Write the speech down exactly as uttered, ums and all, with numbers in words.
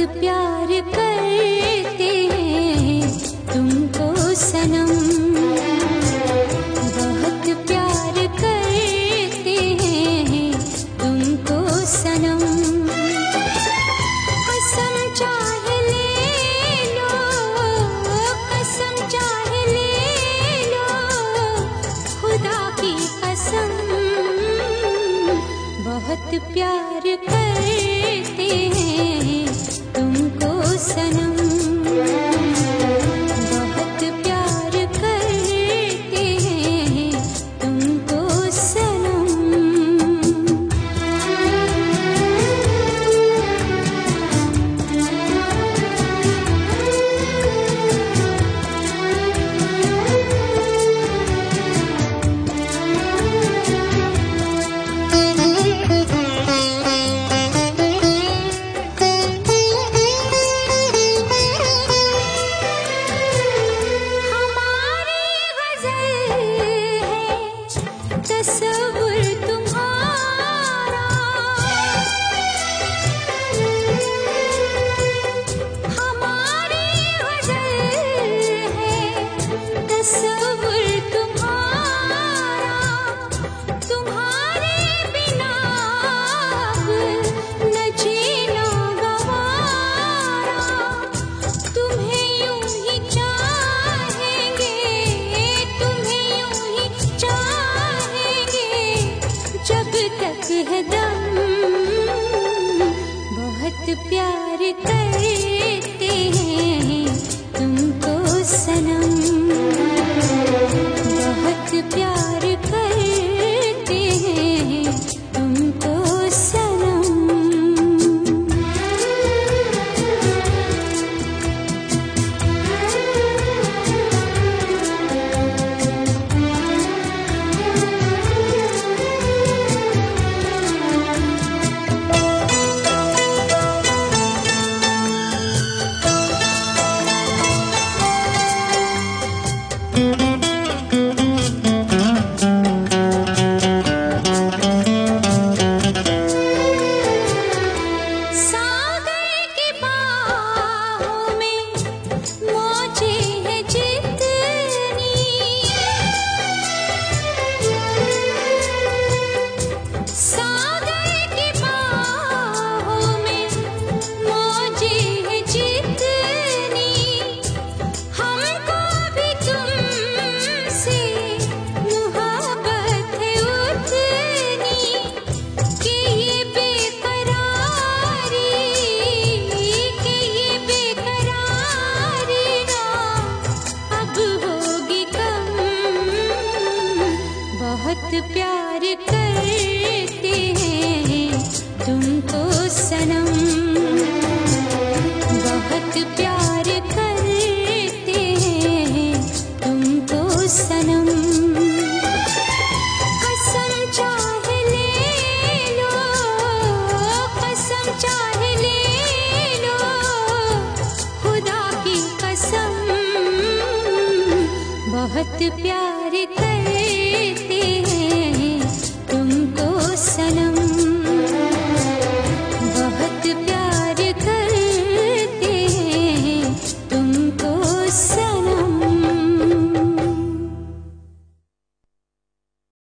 प्यार करते हैं तुमको सनम, बहुत प्यार करते हैं तुमको सनम। कसम चाहे ले लो, कसम चाहे ले लो, खुदा की कसम, बहुत प्यार करते हैं तुमको सनम, बहुत प्यार करते हैं तुमको सनम। तस्वुर तुम्हारा, हमारी गज़ल है तस्वुर तुम्हारा, तुम्हारे बिना अब न जीना गवारा, तुम्हें यूं ही चाहेंगे, तुम्हें यूं ही चाहेंगे जब तक है दम, बहुत प्यार करते हैं तुमको सनम, बहुत प्यार करते हैं तुमको सनम। बहुत प्यार करते हैं तुमको सनम, बहुत प्यार करते हैं तुमको सनम। कसम चाहे ले लो, कसम चाहे ले लो, खुदा की कसम, बहुत प्यार कर